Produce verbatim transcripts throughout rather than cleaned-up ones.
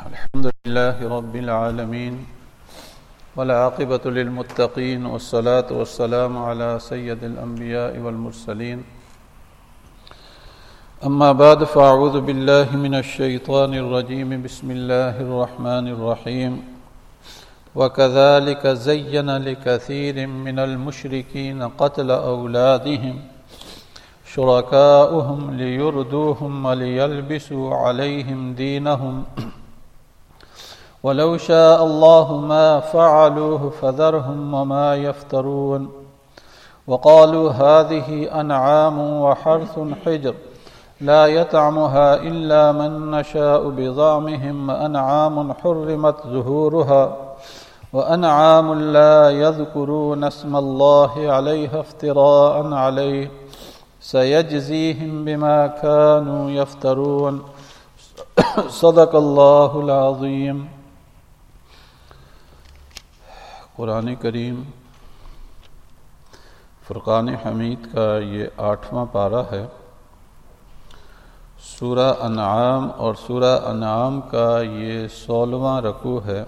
الحمد لله رب العالمين والعاقبة للمتقين والصلاة والسلام على سيد الأنبياء والمرسلين أما بعد فأعوذ بالله من الشيطان الرجيم بسم الله الرحمن الرحيم وكذلك زين لكثير من المشركين قتل أولادهم شركاؤهم ليردوهم وليلبسوا عليهم دينهم ولو شاء الله ما فعلوه فذرهم وما يفترون وقالوا هذه أنعام وحرث حجر لا يطعمها إلا من نشاء بزعمهم وأنعام حرمت ظهورها وأنعام لا يذكرون اسم الله عليها افتراء عليه سيجزيهم بما كانوا يفترون صدق اللہ العظیم۔ قرآن کریم فرقان حمید کا یہ آٹھواں پارہ ہے۔ سورہ انعام اور سورہ انعام کا یہ سولہواں رکوع ہے۔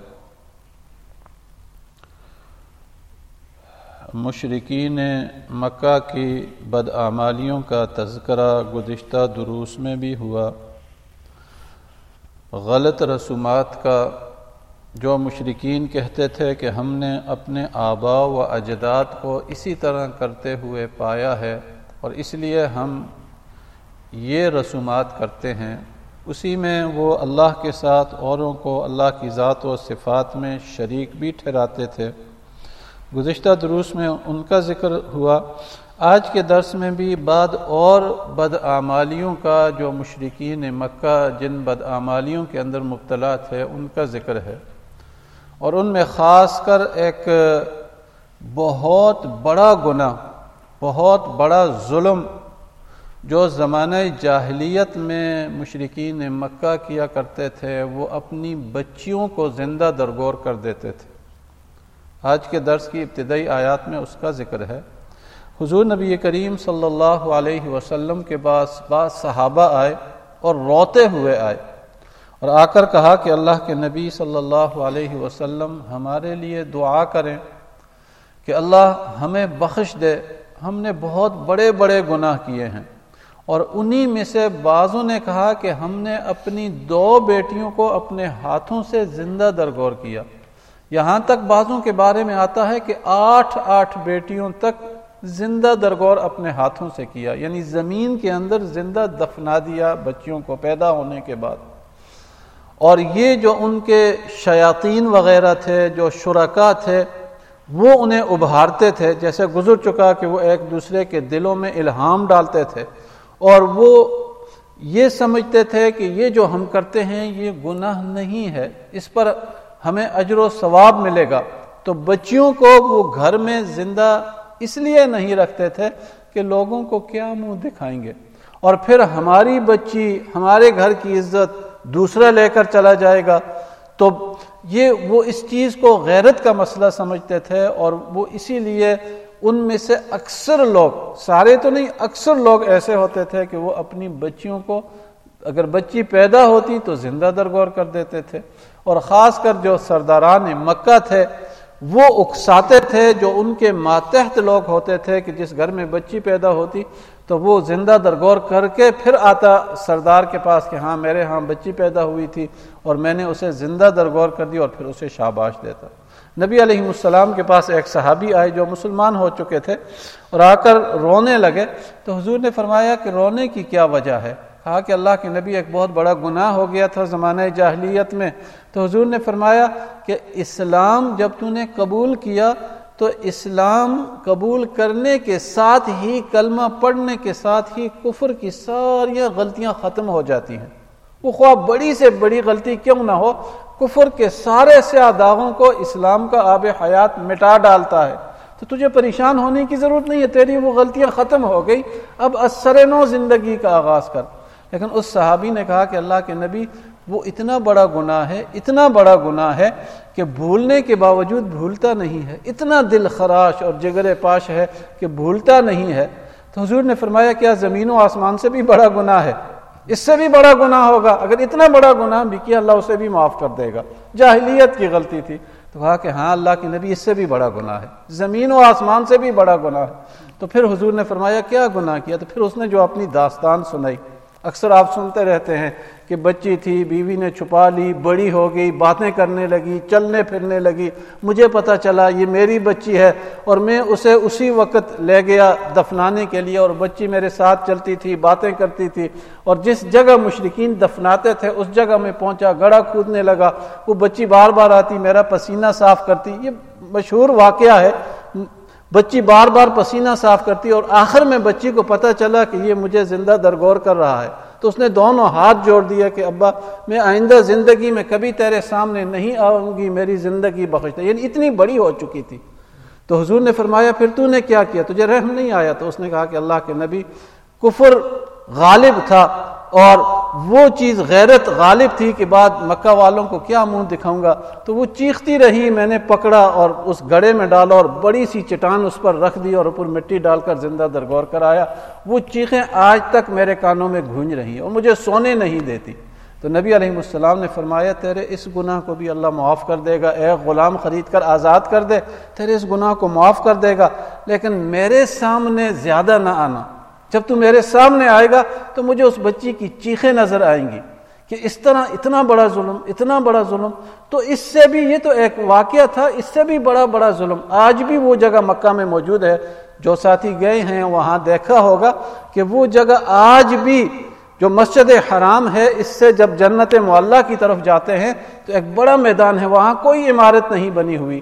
مشرکین مکہ کی بدعمالیوں کا تذکرہ گزشتہ دروس میں بھی ہوا۔ غلط رسومات کا جو مشرکین کہتے تھے کہ ہم نے اپنے آباء و اجداد کو اسی طرح کرتے ہوئے پایا ہے اور اس لیے ہم یہ رسومات کرتے ہیں، اسی میں وہ اللہ کے ساتھ اوروں کو اللہ کی ذات و صفات میں شریک بھی ٹھہراتے تھے۔ گزشتہ دروس میں ان کا ذکر ہوا۔ آج کے درس میں بھی بعد اور بدعمالیوں کا جو مشرکین مکہ جن بدعمالیوں کے اندر مبتلا تھے ان کا ذکر ہے، اور ان میں خاص کر ایک بہت بڑا گناہ، بہت بڑا ظلم جو زمانہ جاہلیت میں مشرکین مکہ کیا کرتے تھے، وہ اپنی بچیوں کو زندہ درگور کر دیتے تھے۔ آج کے درس کی ابتدائی آیات میں اس کا ذکر ہے۔ حضور نبی کریم صلی اللہ علیہ وسلم کے پاس بعض صحابہ آئے اور روتے ہوئے آئے اور آ کر کہا کہ اللہ کے نبی صلی اللہ علیہ وسلم ہمارے لیے دعا کریں کہ اللہ ہمیں بخش دے، ہم نے بہت بڑے بڑے گناہ کیے ہیں۔ اور انہی میں سے بعضوں نے کہا کہ ہم نے اپنی دو بیٹیوں کو اپنے ہاتھوں سے زندہ درگور کیا، یہاں تک بعضوں کے بارے میں آتا ہے کہ آٹھ آٹھ بیٹیوں تک زندہ درگور اپنے ہاتھوں سے کیا، یعنی زمین کے اندر زندہ دفنا دیا بچیوں کو پیدا ہونے کے بعد۔ اور یہ جو ان کے شیاطین وغیرہ تھے، جو شرکا تھے، وہ انہیں ابھارتے تھے، جیسے گزر چکا کہ وہ ایک دوسرے کے دلوں میں الہام ڈالتے تھے اور وہ یہ سمجھتے تھے کہ یہ جو ہم کرتے ہیں یہ گناہ نہیں ہے، اس پر ہمیں اجر و ثواب ملے گا۔ تو بچیوں کو وہ گھر میں زندہ اس لیے نہیں رکھتے تھے کہ لوگوں کو کیا منہ دکھائیں گے، اور پھر ہماری بچی ہمارے گھر کی عزت دوسرا لے کر چلا جائے گا۔ تو یہ وہ اس چیز کو غیرت کا مسئلہ سمجھتے تھے، اور وہ اسی لیے ان میں سے اکثر لوگ، سارے تو نہیں، اکثر لوگ ایسے ہوتے تھے کہ وہ اپنی بچیوں کو اگر بچی پیدا ہوتی تو زندہ درگور کر دیتے تھے۔ اور خاص کر جو سرداران مکہ تھے وہ اکساتے تھے جو ان کے ماتحت لوگ ہوتے تھے کہ جس گھر میں بچی پیدا ہوتی تو وہ زندہ درگور کر کے پھر آتا سردار کے پاس کہ ہاں میرے ہاں بچی پیدا ہوئی تھی اور میں نے اسے زندہ درگور کر دی، اور پھر اسے شاباش دیتا۔ نبی علیہ السلام کے پاس ایک صحابی آئے جو مسلمان ہو چکے تھے اور آ کر رونے لگے، تو حضور نے فرمایا کہ رونے کی کیا وجہ ہے؟ کہا کہ اللہ کے نبی ایک بہت بڑا گناہ ہو گیا تھا زمانہ جاہلیت میں۔ تو حضور نے فرمایا کہ اسلام جب تو نے قبول کیا تو اسلام قبول کرنے کے ساتھ ہی، کلمہ پڑھنے کے ساتھ ہی کفر کی ساری غلطیاں ختم ہو جاتی ہیں۔ وہ خواہ بڑی سے بڑی غلطی کیوں نہ ہو، کفر کے سارے سیاہ داغوں کو اسلام کا آب حیات مٹا ڈالتا ہے۔ تو تجھے پریشان ہونے کی ضرورت نہیں ہے، تیری وہ غلطیاں ختم ہو گئی، اب از سر نو زندگی کا آغاز کر۔ لیکن اس صحابی نے کہا کہ اللہ کے نبی وہ اتنا بڑا گناہ ہے، اتنا بڑا گناہ ہے کہ بھولنے کے باوجود بھولتا نہیں ہے، اتنا دل خراش اور جگر پاش ہے کہ بھولتا نہیں ہے۔ تو حضور نے فرمایا کیا زمین و آسمان سے بھی بڑا گناہ ہے؟ اس سے بھی بڑا گناہ ہوگا، اگر اتنا بڑا گناہ بھی کیا اللہ اسے بھی معاف کر دے گا، جاہلیت کی غلطی تھی۔ تو کہا کہ ہاں اللہ کے نبی، اس سے بھی بڑا گناہ ہے، زمین و آسمان سے بھی بڑا گناہ ہے۔ تو پھر حضور نے فرمایا کیا گناہ کیا؟ تو پھر اس نے جو اپنی داستان سنائی۔ اکثر آپ سنتے رہتے ہیں کہ بچی تھی، بیوی نے چھپا لی، بڑی ہو گئی، باتیں کرنے لگی، چلنے پھرنے لگی، مجھے پتہ چلا یہ میری بچی ہے اور میں اسے اسی وقت لے گیا دفنانے کے لیے، اور بچی میرے ساتھ چلتی تھی، باتیں کرتی تھی، اور جس جگہ مشرکین دفناتے تھے اس جگہ میں پہنچا، گڑھا کھودنے لگا، وہ بچی بار بار آتی، میرا پسینہ صاف کرتی۔ یہ مشہور واقعہ ہے، بچی بار بار پسینہ صاف کرتی، اور آخر میں بچی کو پتہ چلا کہ یہ مجھے زندہ درگور کر رہا ہے، تو اس نے دونوں ہاتھ جوڑ دیا کہ ابا میں آئندہ زندگی میں کبھی تیرے سامنے نہیں آؤں گی، میری زندگی بخش دے۔ یعنی اتنی بڑی ہو چکی تھی۔ تو حضور نے فرمایا پھر تو نے کیا کیا، تجھے رحم نہیں آیا؟ تو اس نے کہا کہ اللہ کے نبی، کفر غالب تھا اور وہ چیز غیرت غالب تھی کہ بعد مکہ والوں کو کیا منہ دکھاؤں گا۔ تو وہ چیختی رہی، میں نے پکڑا اور اس گڑھے میں ڈالا اور بڑی سی چٹان اس پر رکھ دی اور اوپر مٹی ڈال کر زندہ درگور کرایا۔ وہ چیخیں آج تک میرے کانوں میں گونج رہی ہیں اور مجھے سونے نہیں دیتی۔ تو نبی علیہ السلام نے فرمایا تیرے اس گناہ کو بھی اللہ معاف کر دے گا، ایک غلام خرید کر آزاد کر دے، تیرے اس گناہ کو معاف کر دے گا، لیکن میرے سامنے زیادہ نہ آنا۔ جب تو میرے سامنے آئے گا تو مجھے اس بچی کی چیخیں نظر آئیں گی کہ اس طرح اتنا بڑا ظلم، اتنا بڑا ظلم۔ تو اس سے بھی، یہ تو ایک واقعہ تھا، اس سے بھی بڑا بڑا ظلم آج بھی وہ جگہ مکہ میں موجود ہے۔ جو ساتھی گئے ہیں وہاں دیکھا ہوگا کہ وہ جگہ آج بھی جو مسجد حرام ہے، اس سے جب جنت معلیٰ کی طرف جاتے ہیں تو ایک بڑا میدان ہے، وہاں کوئی عمارت نہیں بنی ہوئی،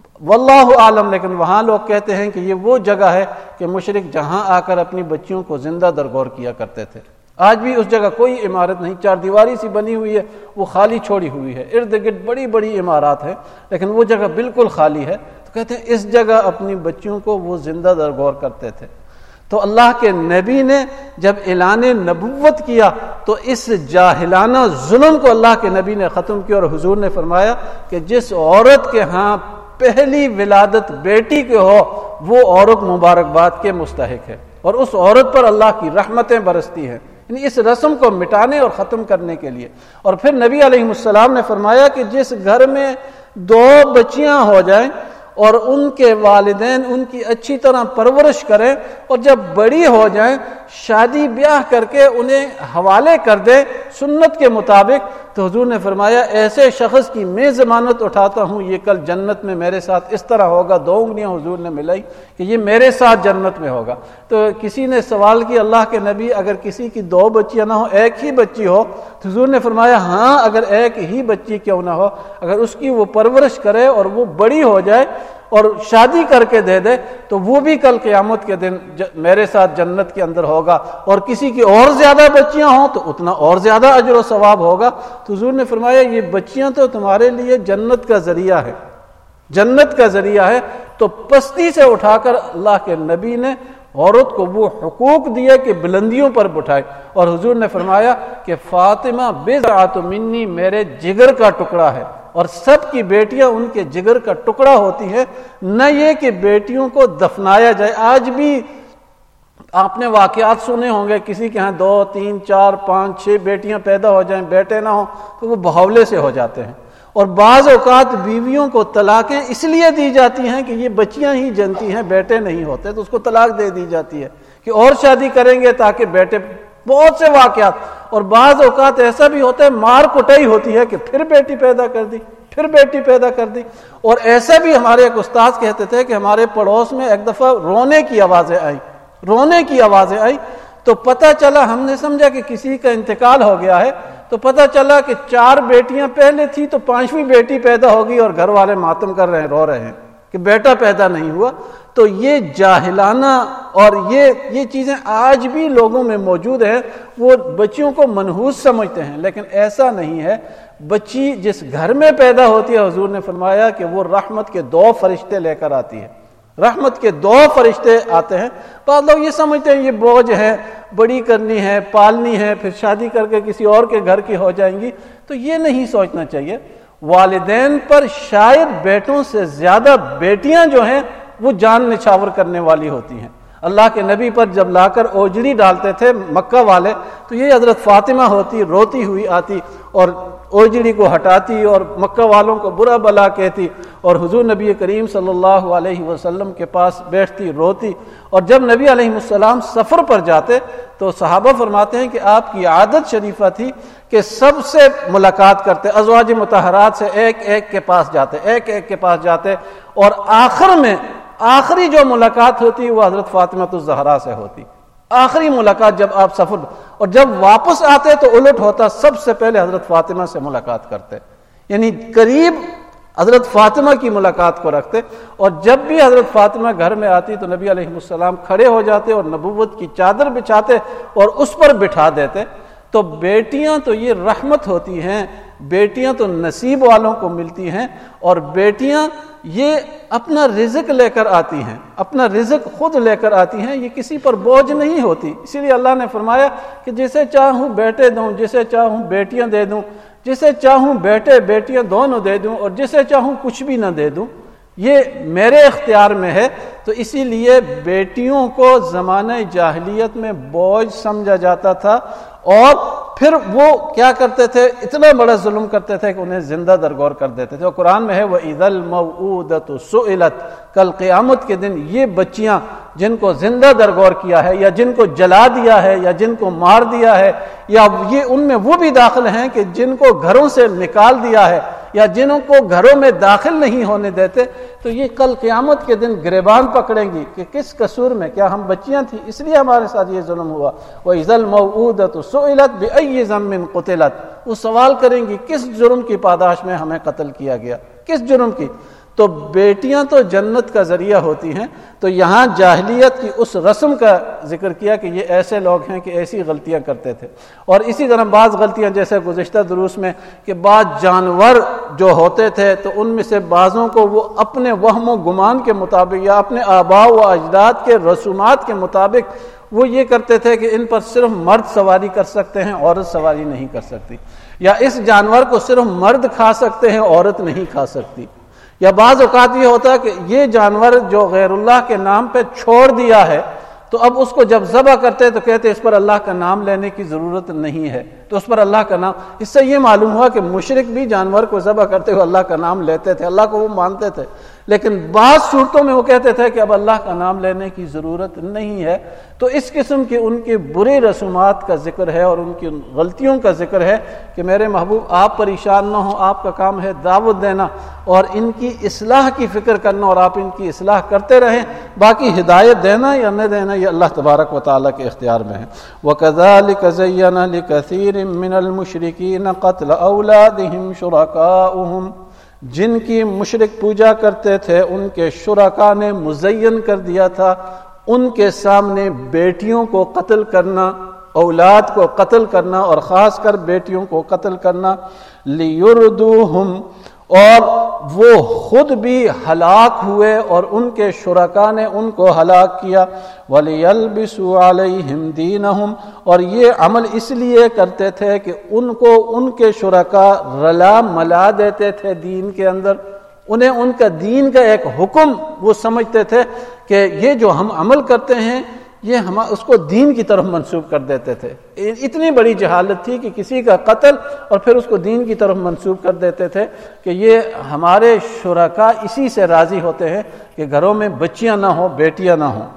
واللہ عالم، لیکن وہاں لوگ کہتے ہیں کہ یہ وہ جگہ ہے کہ مشرک جہاں آ کر اپنی بچیوں کو زندہ درگور کیا کرتے تھے۔ آج بھی اس جگہ کوئی عمارت نہیں، چار دیواری سی بنی ہوئی ہے، وہ خالی چھوڑی ہوئی ہے، ارد گرد بڑی بڑی عمارات ہیں لیکن وہ جگہ بالکل خالی ہے۔ تو کہتے ہیں اس جگہ اپنی بچیوں کو وہ زندہ درگور کرتے تھے۔ تو اللہ کے نبی نے جب اعلان نبوت کیا تو اس جاہلانہ ظلم کو اللہ کے نبی نے ختم کیا، اور حضور نے فرمایا کہ جس عورت کے ہاں پہلی ولادت بیٹی کے ہو وہ عورت مبارکباد کے مستحق ہے، اور اس عورت پر اللہ کی رحمتیں برستی ہیں، یعنی اس رسم کو مٹانے اور ختم کرنے کے لیے۔ اور پھر نبی علیہ السلام نے فرمایا کہ جس گھر میں دو بچیاں ہو جائیں اور ان کے والدین ان کی اچھی طرح پرورش کریں اور جب بڑی ہو جائیں شادی بیاہ کر کے انہیں حوالے کر دیں سنت کے مطابق، تو حضور نے فرمایا ایسے شخص کی میں ضمانت اٹھاتا ہوں یہ کل جنت میں میرے ساتھ اس طرح ہوگا۔ دو انگلیاں حضور نے ملائی کہ یہ میرے ساتھ جنت میں ہوگا۔ تو کسی نے سوال کیا اللہ کے نبی اگر کسی کی دو بچیاں نہ ہو ایک ہی بچی ہو، تو حضور نے فرمایا ہاں اگر ایک ہی بچی کیوں نہ ہو، اگر اس کی وہ پرورش کرے اور وہ بڑی ہو جائے اور شادی کر کے دے دے تو وہ بھی کل قیامت کے دن میرے ساتھ جنت کے اندر ہوگا، اور کسی کی اور زیادہ بچیاں ہوں تو اتنا اور زیادہ اجر و ثواب ہوگا۔ تو حضور نے فرمایا یہ بچیاں تو تمہارے لیے جنت کا ذریعہ ہے، جنت کا ذریعہ ہے۔ تو پستی سے اٹھا کر اللہ کے نبی نے عورت کو وہ حقوق دیے کہ بلندیوں پر بٹھائے، اور حضور نے فرمایا کہ فاطمہ بضعۃ منی، میرے جگر کا ٹکڑا ہے، اور سب کی بیٹیاں ان کے جگر کا ٹکڑا ہوتی ہے، نہ یہ کہ بیٹیوں کو دفنایا جائے۔ آج بھی آپ نے واقعات سنے ہوں گے کسی کے ہاں دو تین چار پانچ چھ بیٹیاں پیدا ہو جائیں، بیٹے نہ ہوں تو وہ بہولے سے ہو جاتے ہیں، اور بعض اوقات بیویوں کو طلاقیں اس لیے دی جاتی ہیں کہ یہ بچیاں ہی جنتی ہیں، بیٹے نہیں ہوتے، تو اس کو طلاق دے دی جاتی ہے کہ اور شادی کریں گے تاکہ بیٹے، بہت سے واقعات۔ اور بعض اوقات ایسا بھی ہوتا ہے مار کٹائی ہوتی ہے کہ پھر بیٹی پیدا کر دی، پھر بیٹی پیدا کر دی۔ اور ایسا بھی ہمارے ایک استاد کہتے تھے کہ ہمارے پڑوس میں ایک دفعہ رونے کی آوازیں آئی، رونے کی آوازیں آئی تو پتہ چلا، ہم نے سمجھا کہ کسی کا انتقال ہو گیا ہے، تو پتہ چلا کہ چار بیٹیاں پہلے تھی تو پانچویں بیٹی پیدا ہوگی اور گھر والے ماتم کر رہے ہیں، رو رہے ہیں کہ بیٹا پیدا نہیں ہوا۔ تو یہ جاہلانہ اور یہ یہ چیزیں آج بھی لوگوں میں موجود ہیں، وہ بچیوں کو منحوس سمجھتے ہیں، لیکن ایسا نہیں ہے۔ بچی جس گھر میں پیدا ہوتی ہے حضور نے فرمایا کہ وہ رحمت کے دو فرشتے لے کر آتی ہے، رحمت کے دو فرشتے آتے ہیں۔ بعض لوگ یہ سمجھتے ہیں یہ بوجھ ہے، بڑی کرنی ہے، پالنی ہے، پھر شادی کر کے کسی اور کے گھر کی ہو جائیں گی، تو یہ نہیں سوچنا چاہیے۔ والدین پر شاید بیٹوں سے زیادہ بیٹیاں جو ہیں وہ جان نچھاور کرنے والی ہوتی ہیں۔ اللہ کے نبی پر جب لا کر اوجڑی ڈالتے تھے مکہ والے تو یہ حضرت فاطمہ ہوتی، روتی ہوئی آتی اور اوجڑی کو ہٹاتی اور مکہ والوں کو برا بلا کہتی، اور حضور نبی کریم صلی اللہ علیہ وسلم کے پاس بیٹھتی روتی۔ اور جب نبی علیہ السلام سفر پر جاتے تو صحابہ فرماتے ہیں کہ آپ کی عادت شریفہ تھی کہ سب سے ملاقات کرتے، ازواج مطہرات سے ایک ایک کے پاس جاتے ایک ایک کے پاس جاتے اور آخر میں آخری جو ملاقات ہوتی وہ حضرت فاطمہ الزہرا سے ہوتی، آخری ملاقات جب آپ سفر، اور جب واپس آتے تو الٹ ہوتا، سب سے پہلے حضرت فاطمہ سے ملاقات کرتے، یعنی قریب حضرت فاطمہ کی ملاقات کو رکھتے۔ اور جب بھی حضرت فاطمہ گھر میں آتی تو نبی علیہ السلام کھڑے ہو جاتے اور نبوت کی چادر بچھاتے اور اس پر بٹھا دیتے۔ تو بیٹیاں تو یہ رحمت ہوتی ہیں، بیٹیاں تو نصیب والوں کو ملتی ہیں، اور بیٹیاں یہ اپنا رزق لے کر آتی ہیں، اپنا رزق خود لے کر آتی ہیں، یہ کسی پر بوجھ نہیں ہوتی۔ اسی لیے اللہ نے فرمایا کہ جسے چاہوں بیٹے دوں، جسے چاہوں بیٹیاں دے دوں، جسے چاہوں بیٹے بیٹیاں دونوں دے دوں، اور جسے چاہوں کچھ بھی نہ دے دوں، یہ میرے اختیار میں ہے۔ تو اسی لیے بیٹیوں کو زمانہ جاہلیت میں بوجھ سمجھا جاتا تھا، اور پھر وہ کیا کرتے تھے، اتنا بڑا ظلم کرتے تھے کہ انہیں زندہ درگور کر دیتے تھے۔ اور قرآن میں ہے وَإِذَا الْمَوْءُودَةُ سُئِلَتْ، کل قیامت کے دن یہ بچیاں جن کو زندہ درگور کیا ہے یا جن کو جلا دیا ہے یا جن کو مار دیا ہے، یا یہ ان میں وہ بھی داخل ہیں کہ جن کو گھروں سے نکال دیا ہے یا جنوں کو گھروں میں داخل نہیں ہونے دیتے، تو یہ کل قیامت کے دن گریبان پکڑیں گی کہ کس قصور میں، کیا ہم بچیاں تھیں اس لیے ہمارے ساتھ یہ ظلم ہوا۔ وَإِذَا الْمَوْءُودَةُ سُئِلَتْ بِأَيِّ ذَنبٍ قُتِلَتْ، وہ سوال کریں گی کس جرم کی پاداش میں ہمیں قتل کیا گیا، کس جرم کی۔ تو بیٹیاں تو جنت کا ذریعہ ہوتی ہیں۔ تو یہاں جاہلیت کی اس رسم کا ذکر کیا کہ یہ ایسے لوگ ہیں کہ ایسی غلطیاں کرتے تھے، اور اسی طرح بعض غلطیاں جیسے گزشتہ دروس میں کہ بعض جانور جو ہوتے تھے تو ان میں سے بعضوں کو وہ اپنے وہم و گمان کے مطابق یا اپنے آباء و اجداد کے رسومات کے مطابق وہ یہ کرتے تھے کہ ان پر صرف مرد سواری کر سکتے ہیں، عورت سواری نہیں کر سکتی، یا اس جانور کو صرف مرد کھا سکتے ہیں، عورت نہیں کھا سکتی۔ یا بعض اوقات یہ ہوتا ہے کہ یہ جانور جو غیر اللہ کے نام پہ چھوڑ دیا ہے تو اب اس کو جب ذبح کرتے تو کہتے اس پر اللہ کا نام لینے کی ضرورت نہیں ہے، تو اس پر اللہ کا نام، اس سے یہ معلوم ہوا کہ مشرک بھی جانور کو ذبح کرتے ہوئے اللہ کا نام لیتے تھے، اللہ کو وہ مانتے تھے، لیکن بعض صورتوں میں وہ کہتے تھے کہ اب اللہ کا نام لینے کی ضرورت نہیں ہے۔ تو اس قسم کی ان کی بری رسومات کا ذکر ہے اور ان کی غلطیوں کا ذکر ہے کہ میرے محبوب آپ پریشان نہ ہوں، آپ کا کام ہے دعوت دینا اور ان کی اصلاح کی فکر کرنا، اور آپ ان کی اصلاح کرتے رہیں، باقی ہدایت دینا یا نہ دینا یہ اللہ تبارک و تعالیٰ کے اختیار میں ہے۔ وَكَذَلِكَ زَيَّنَ لِكَثِيرٍ مِّنَ الْمُشْرِكِينَ قَتْلَ أَوْلَادِهِمْ شُرَكَاؤُهُمْ، جن کی مشرک پوجا کرتے تھے ان کے شرکا نے مزین کر دیا تھا ان کے سامنے بیٹیوں کو قتل کرنا، اولاد کو قتل کرنا، اور خاص کر بیٹیوں کو قتل کرنا، لِيُرْدُوهُمْ، اور وہ خود بھی ہلاک ہوئے اور ان کے شرکا نے ان کو ہلاک کیا، وَلِيَلْبِسُوا عَلَيْهِمْ دِينَهُمْ، اور یہ عمل اس لیے کرتے تھے کہ ان کو ان کے شرکا رلا ملا دیتے تھے دین کے اندر، انہیں ان کا دین کا ایک حکم وہ سمجھتے تھے کہ یہ جو ہم عمل کرتے ہیں یہ ہم اس کو دین کی طرف منسوب کر دیتے تھے۔ اتنی بڑی جہالت تھی کہ کسی کا قتل اور پھر اس کو دین کی طرف منسوب کر دیتے تھے کہ یہ ہمارے شرکا اسی سے راضی ہوتے ہیں کہ گھروں میں بچیاں نہ ہوں، بیٹیاں نہ ہوں۔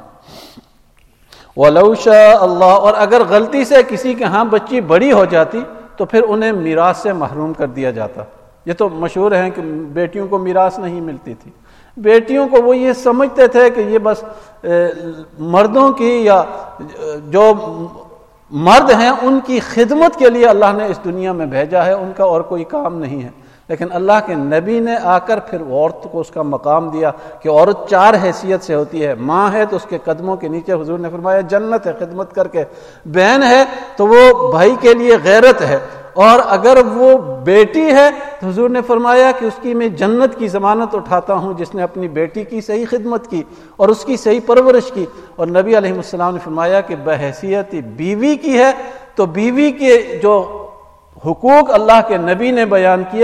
وَلَوْ شَاءَ اللَّهُ، اور اگر غلطی سے کسی کے ہاں بچی بڑی ہو جاتی تو پھر انہیں میراث سے محروم کر دیا جاتا۔ یہ تو مشہور ہے کہ بیٹیوں کو میراث نہیں ملتی تھی، بیٹیوں کو وہ یہ سمجھتے تھے کہ یہ بس مردوں کی یا جو مرد ہیں ان کی خدمت کے لیے اللہ نے اس دنیا میں بھیجا ہے، ان کا اور کوئی کام نہیں ہے۔ لیکن اللہ کے نبی نے آ کر پھر عورت کو اس کا مقام دیا کہ عورت چار حیثیت سے ہوتی ہے، ماں ہے تو اس کے قدموں کے نیچے حضور نے فرمایا جنت ہے خدمت کر کے، بہن ہے تو وہ بھائی کے لیے غیرت ہے، اور اگر وہ بیٹی ہے تو حضور نے فرمایا کہ اس کی میں جنت کی ضمانت اٹھاتا ہوں جس نے اپنی بیٹی کی صحیح خدمت کی اور اس کی صحیح پرورش کی۔ اور نبی علیہ السلام نے فرمایا کہ بحیثیت بیوی کی ہے تو بیوی کے جو حقوق اللہ کے نبی نے بیان کیے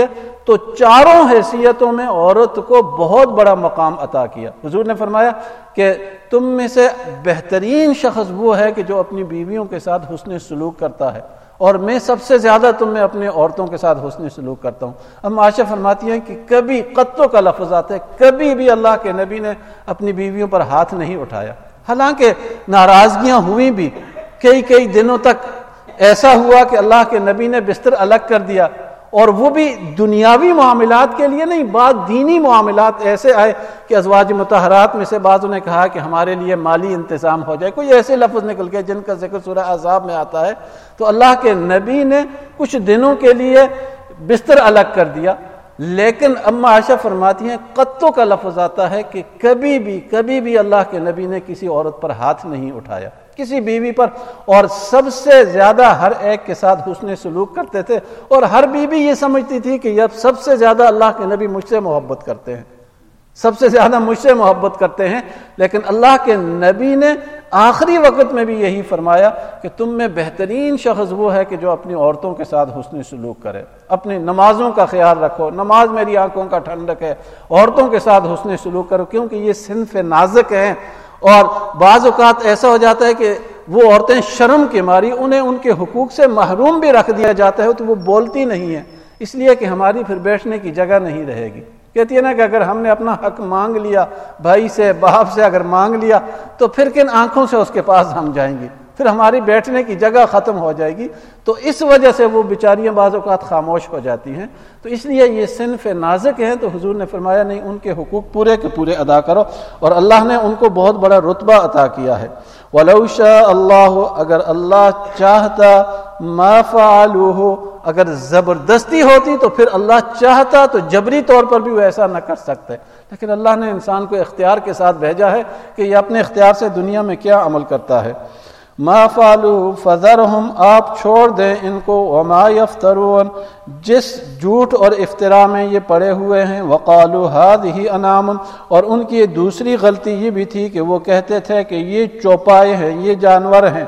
تو چاروں حیثیتوں میں عورت کو بہت بڑا مقام عطا کیا۔ حضور نے فرمایا کہ تم میں سے بہترین شخص وہ ہے کہ جو اپنی بیویوں کے ساتھ حسن سلوک کرتا ہے، اور میں سب سے زیادہ تم میں اپنے عورتوں کے ساتھ حسن سلوک کرتا ہوں۔ ام عائشہ فرماتی ہیں کہ کبھی قطو کا لفظ آتا ہے، کبھی بھی اللہ کے نبی نے اپنی بیویوں پر ہاتھ نہیں اٹھایا، حالانکہ ناراضگیاں ہوئی بھی، کئی کئی دنوں تک ایسا ہوا کہ اللہ کے نبی نے بستر الگ کر دیا، اور وہ بھی دنیاوی معاملات کے لیے نہیں، بعض دینی معاملات ایسے آئے کہ ازواج مطہرات میں سے بعضوں نے کہا کہ ہمارے لیے مالی انتظام ہو جائے، کوئی ایسے لفظ نکل گئے جن کا ذکر سورہ احزاب میں آتا ہے، تو اللہ کے نبی نے کچھ دنوں کے لیے بستر الگ کر دیا۔ لیکن اما عائشہ فرماتی ہیں قطو کا لفظ آتا ہے کہ کبھی بھی کبھی بھی اللہ کے نبی نے کسی عورت پر ہاتھ نہیں اٹھایا، کسی بیوی پر، اور سب سے زیادہ ہر ایک کے ساتھ حسن سلوک کرتے تھے، اور ہر بیوی یہ سمجھتی تھی کہ اب سب سے زیادہ اللہ کے نبی مجھ سے محبت کرتے ہیں، سب سے زیادہ مجھ سے محبت کرتے ہیں۔ لیکن اللہ کے نبی نے آخری وقت میں بھی یہی فرمایا کہ تم میں بہترین شخص وہ ہے کہ جو اپنی عورتوں کے ساتھ حسن سلوک کرے، اپنی نمازوں کا خیال رکھو، نماز میری آنکھوں کا ٹھنڈک ہے، عورتوں کے ساتھ حسن سلوک کرو، کیونکہ یہ صنف نازک ہیں، اور بعض اوقات ایسا ہو جاتا ہے کہ وہ عورتیں شرم کے ماری انہیں ان کے حقوق سے محروم بھی رکھ دیا جاتا ہے، تو وہ بولتی نہیں ہیں، اس لیے کہ ہماری پھر بیٹھنے کی جگہ نہیں رہے گی۔ کہتی ہے نا کہ اگر ہم نے اپنا حق مانگ لیا، بھائی سے باپ سے اگر مانگ لیا، تو پھر کن آنکھوں سے اس کے پاس ہم جائیں گے، پھر ہماری بیٹھنے کی جگہ ختم ہو جائے گی، تو اس وجہ سے وہ بیچاریاں بعض اوقات خاموش ہو جاتی ہیں۔ تو اس لیے یہ صنف نازک ہیں، تو حضور نے فرمایا نہیں، ان کے حقوق پورے کے پورے ادا کرو، اور اللہ نے ان کو بہت بڑا رتبہ عطا کیا ہے۔ وَلَوْ شَاءَ اللَّهُ، اگر اللہ چاہتا، مَا فَعَلُوهُ، اگر زبردستی ہوتی تو پھر اللہ چاہتا تو جبری طور پر بھی وہ ایسا نہ کر سکتے، لیکن اللہ نے انسان کو اختیار کے ساتھ بھیجا ہے کہ یہ اپنے اختیار سے دنیا میں کیا عمل کرتا ہے۔ ما فعلوا فذرهم، آپ چھوڑ دیں ان کو، وما یفترون، جس جھوٹ اور افتراء میں یہ پڑے ہوئے ہیں، وقالوا هذه انعام، اور ان کی دوسری غلطی یہ بھی تھی کہ وہ کہتے تھے کہ یہ چوپائے ہیں، یہ جانور ہیں،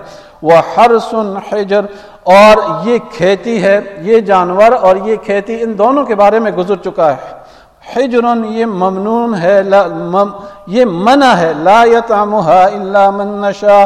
وحرث حجر، اور یہ کھیتی ہے، یہ جانور اور یہ کھیتی، ان دونوں کے بارے میں گزر چکا ہے۔ حجرن، یہ ممنون ہے، لا مم یہ منع ہے، لا یطعمها الا من نشاء،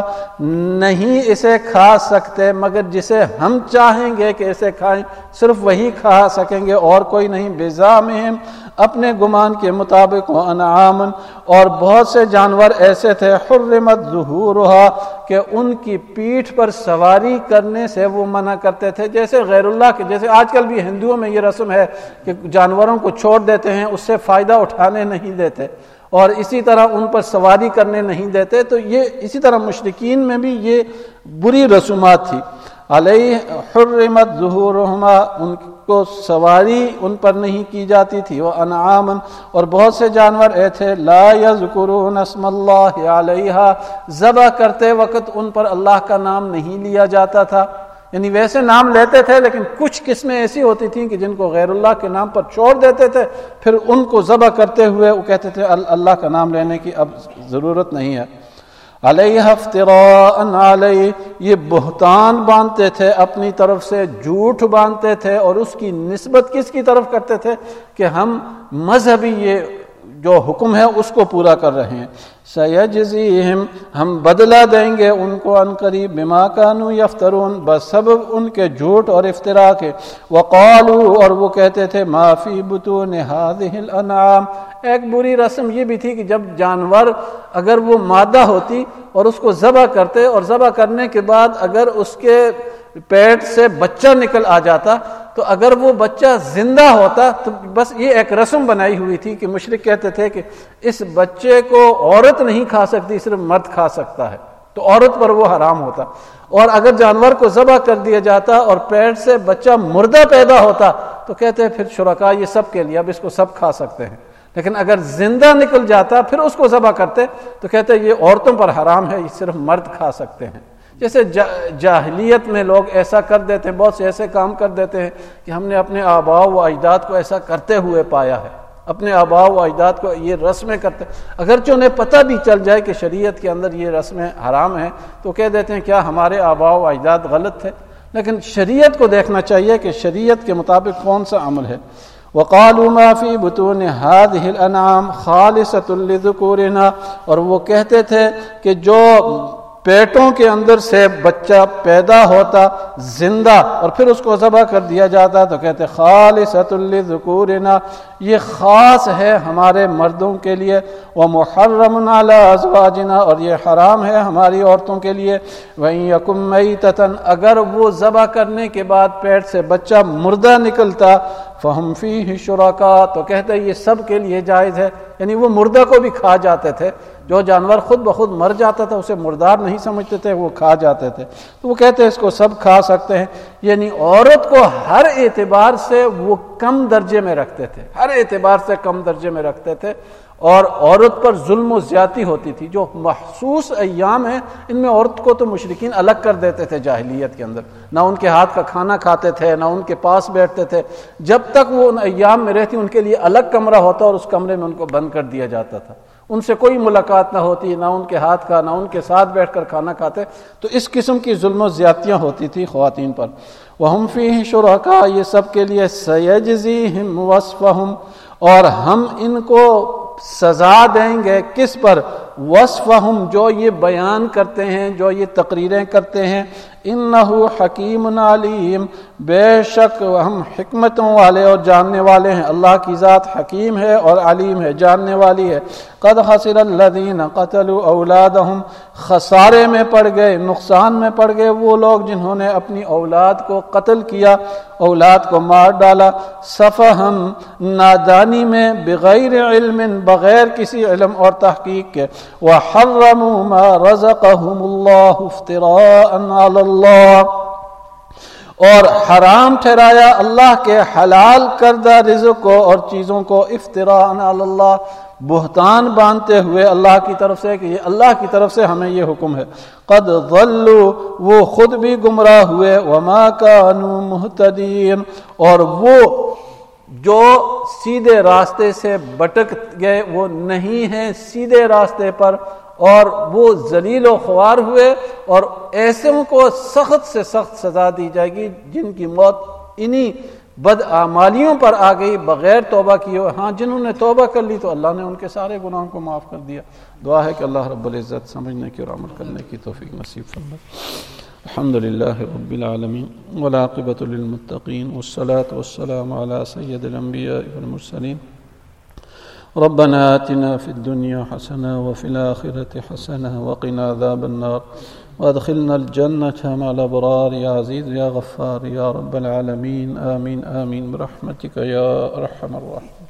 نہیں اسے کھا سکتے مگر جسے ہم چاہیں گے کہ اسے کھائیں، صرف وہی کھا سکیں گے اور کوئی نہیں۔ بزعمہم، اپنے گمان کے مطابق، وانعام، اور بہت سے جانور ایسے تھے، حرمت ظہورها، کہ ان کی پیٹھ پر سواری کرنے سے وہ منع کرتے تھے، جیسے غیر اللہ کے، جیسے آج کل بھی ہندوؤں میں یہ رسم ہے کہ جانوروں کو چھوڑ دیتے ہیں، اس سے فائدہ اٹھانے نہیں دیتے، اور اسی طرح ان پر سواری کرنے نہیں دیتے، تو یہ اسی طرح مشرکین میں بھی یہ بری رسومات تھی۔ علیہ حرمت ظہورہما، ان کو سواری ان پر نہیں کی جاتی تھی، وانعام، اور بہت سے جانور اے تھے، لا یذکرون اسم اللہ علیہا، ذبح کرتے وقت ان پر اللہ کا نام نہیں لیا جاتا تھا، یعنی ویسے نام لیتے تھے لیکن کچھ قسمیں ایسی ہوتی تھیں کہ جن کو غیر اللہ کے نام پر چھوڑ دیتے تھے، پھر ان کو ذبح کرتے ہوئے وہ کہتے تھے اللہ کا نام لینے کی اب ضرورت نہیں ہے۔ علیہ افتراء علیہ، یہ بہتان باندھتے تھے اپنی طرف سے، جھوٹ باندھتے تھے، اور اس کی نسبت کس کی طرف کرتے تھے کہ ہم مذہبی یہ جو حکم ہے اس کو پورا کر رہے ہیں۔ سیجزیہم، ہم بدلہ دیں گے ان کو عن قریب، بما کانوا یفترون، بسبب ان کے جھوٹ اور افتراء کے۔ وقالوا، اور وہ کہتے تھے، ما فی بطون هذه الانعام، ایک بری رسم یہ بھی تھی کہ جب جانور اگر وہ مادہ ہوتی اور اس کو ذبح کرتے، اور ذبح کرنے کے بعد اگر اس کے پیٹ سے بچہ نکل آ جاتا، تو اگر وہ بچہ زندہ ہوتا تو بس یہ ایک رسم بنائی ہوئی تھی کہ مشرک کہتے تھے کہ اس بچے کو عورت نہیں کھا سکتی، صرف مرد کھا سکتا ہے، تو عورت پر وہ حرام ہوتا، اور اگر جانور کو ذبح کر دیا جاتا اور پیٹ سے بچہ مردہ پیدا ہوتا تو کہتے ہیں پھر شرکا یہ سب کے لیے، اب اس کو سب کھا سکتے ہیں، لیکن اگر زندہ نکل جاتا پھر اس کو ذبح کرتے تو کہتے یہ عورتوں پر حرام ہے، یہ صرف مرد کھا سکتے ہیں۔ جیسے جاہلیت میں لوگ ایسا کر دیتے ہیں، بہت سے ایسے کام کر دیتے ہیں کہ ہم نے اپنے آباء و اجداد کو ایسا کرتے ہوئے پایا ہے، اپنے آباء و اجداد کو یہ رسمیں کرتے، اگرچہ انہیں پتہ بھی چل جائے کہ شریعت کے اندر یہ رسمیں حرام ہیں تو کہہ دیتے ہیں کیا ہمارے آباء و اجداد غلط تھے، لیکن شریعت کو دیکھنا چاہیے کہ شریعت کے مطابق کون سا عمل ہے۔ وقالوا ما فی بطون هذه الانعام خالصة لذکورنا، اور وہ کہتے تھے کہ جو پیٹوں کے اندر سے بچہ پیدا ہوتا زندہ اور پھر اس کو ذبح کر دیا جاتا تو کہتے خالصۃ لذکورنا، یہ خاص ہے ہمارے مردوں کے لیے، ومحرم علی ازواجنا، اور یہ حرام ہے ہماری عورتوں کے لیے، وَإِن يَكُن مَيْتَةً، اگر وہ ذبح کرنے کے بعد پیٹ سے بچہ مردہ نکلتا، فَهُمْ فِيهِ شُرَكَاء، تو کہتے یہ سب کے لیے جائز ہے، یعنی وہ مردہ کو بھی کھا جاتے تھے، جو جانور خود بخود مر جاتا تھا اسے مردار نہیں سمجھتے تھے، وہ کھا جاتے تھے، تو وہ کہتے اس کو سب کھا سکتے ہیں، یعنی عورت کو ہر اعتبار سے وہ کم درجے میں رکھتے تھے، ہر اعتبار سے کم درجے میں رکھتے تھے، اور عورت پر ظلم و زیادتی ہوتی تھی۔ جو محسوس ایام ہیں ان میں عورت کو تو مشرکین الگ کر دیتے تھے جاہلیت کے اندر، نہ ان کے ہاتھ کا کھانا کھاتے تھے، نہ ان کے پاس بیٹھتے تھے، جب تک وہ ان ایام میں رہتی ان کے لیے الگ کمرہ ہوتا اور اس کمرے میں ان کو بند کر دیا جاتا تھا، ان سے کوئی ملاقات نہ ہوتی، نہ ان کے ہاتھ کا، نہ ان کے ساتھ بیٹھ کر کھانا کھاتے، تو اس قسم کی ظلم و زیادتیاں ہوتی تھی خواتین پر۔ وَهُمْ فِيهِ شُرَكَاء، یہ سب کے لیے سَيَجْزِيهِمْ وَصْفَهُمْ، اور ہم ان کو سزا دیں گے کس پر؟ وصفہم، جو یہ بیان کرتے ہیں، جو یہ تقریریں کرتے ہیں، انہ حکیم علیم، بے شک ہم حکمتوں والے اور جاننے والے ہیں، اللہ کی ذات حکیم ہے اور علیم ہے، جاننے والی ہے۔ قد خسر الذین قتلوا اولادہم، خسارے میں پڑ گئے، نقصان میں پڑ گئے وہ لوگ جنہوں نے اپنی اولاد کو قتل کیا، اولاد کو مار ڈالا، سفہم، نادانی میں، بغیر علم، بغیر کسی علم اور تحقیق کے، وحرموا ما رزقهم اللہ افتراء علی اللہ، اور حرام ٹھہرایا اللہ کے حلال کردہ رزق کو اور چیزوں کو، افتراء علی اللہ، بہتان باندھتے ہوئے اللہ کی طرف سے کہ یہ اللہ کی طرف سے ہمیں یہ حکم ہے۔ قد ضلوا، وہ خود بھی گمراہ ہوئے، وما كانوا مہتدین، اور وہ جو سیدھے راستے سے بٹک گئے وہ نہیں ہیں سیدھے راستے پر، اور وہ ذلیل و خوار ہوئے، اور ایسوں کو سخت سے سخت سزا دی جائے گی جن کی موت انہی بدعمالیوں پر آ گئی بغیر توبہ کیے ہوئے۔ ہاں جنہوں نے توبہ کر لی تو اللہ نے ان کے سارے گناہوں کو معاف کر دیا۔ دعا ہے کہ اللہ رب العزت سمجھنے کی اور عمل کرنے کی توفیق نصیب فرمائے۔ الحمد للہ رب العالمین والعاقبۃ للمتقین والصلاة والسلام علی سید الانبیاء والمرسلین۔ ربنا آتنا في الدنيا حسنة وفي الآخرة حسنة وقنا عذاب النار وادخلنا الجنة مع الأبرار يا عزيز يا غفار يا رب العالمين آمين آمين برحمتك يا أرحم الراحمين۔